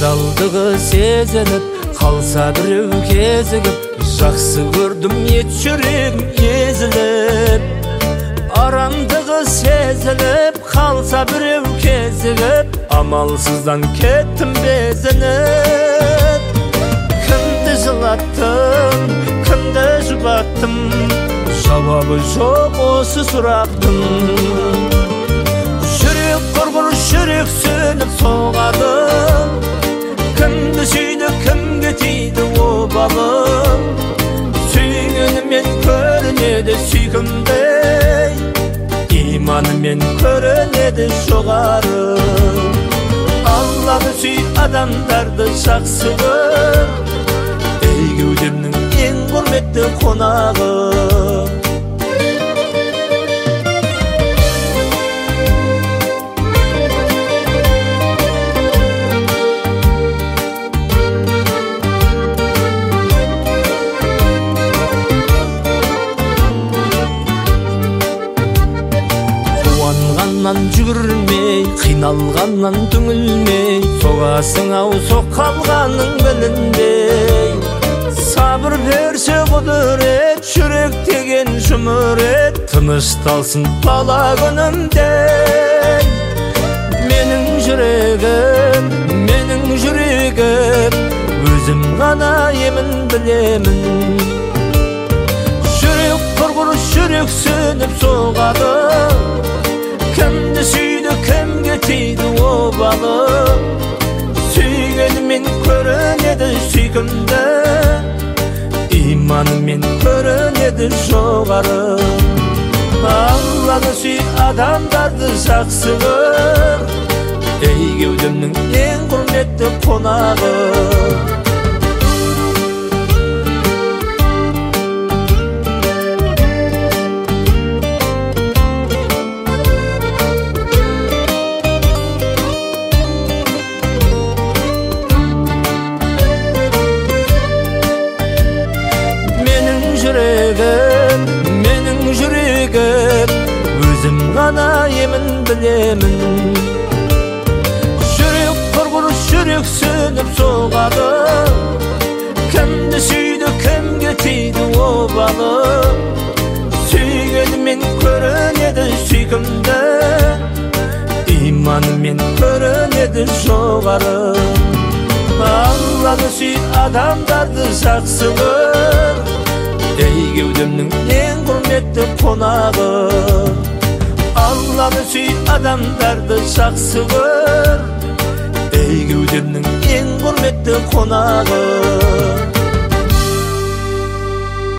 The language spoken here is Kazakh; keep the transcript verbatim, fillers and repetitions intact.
адалдығы сезіліп, қалса біреу кезігіп, жақсы көрдім ет жүрегім езіліп. Арамдығы сезіліп, қалса біреу кезігіп, амалсыздан кеттім безініп. Кімді жылаттым, кімді жұбаттым, жауабы жоқ осы сұрақтың. Жүрек құрғыр, жүрек сөніп соғады, кімді сүйді, кімге тиді обалы. Сүйгенімен көрінеді сүйкімдей, иманымен көрінеді жоғары. Алланы сүй, адамдарды жақсы көр, ей кеудемнің ең құрметті қонағы. Қуанғаннан жүгірмей, қиналғаннан түңілмей, соғасың ау соққалғаның білінбей. Сабыр берсе құдірет, жүрек деген жұмырет, тынышталсын бала күнімдей. Менің жүрегім, менің жүрегім, өзім ғана емін білемін. Жүрек құрғыр, жүрек сөніп соғады, кімді сүйді, кімге тиді обалы. Сүйгенімен көрінеді сүйкімді, иманымен көрінеді жоғары. Алланы сүй, адамдарды жақсы көр, ей кеудемнің ең құрметті қонағы. Жүрегім, менің жүрегім, өзім ғана емін білемін. Жүрек құрғыр, жүрек сөніп соғады, кімді сүйді, кімге тиді обалы. Сүйгенімен көрінеді сүйкімді, иманымен көрінеді жоғары. Алланы сүй, адамдарды жақсы көр, ей кеудемнің ең құрметті қонағы. Алланы сүй, адамдарды жақсы көр, ей кеудемнің ең құрметті қонағы.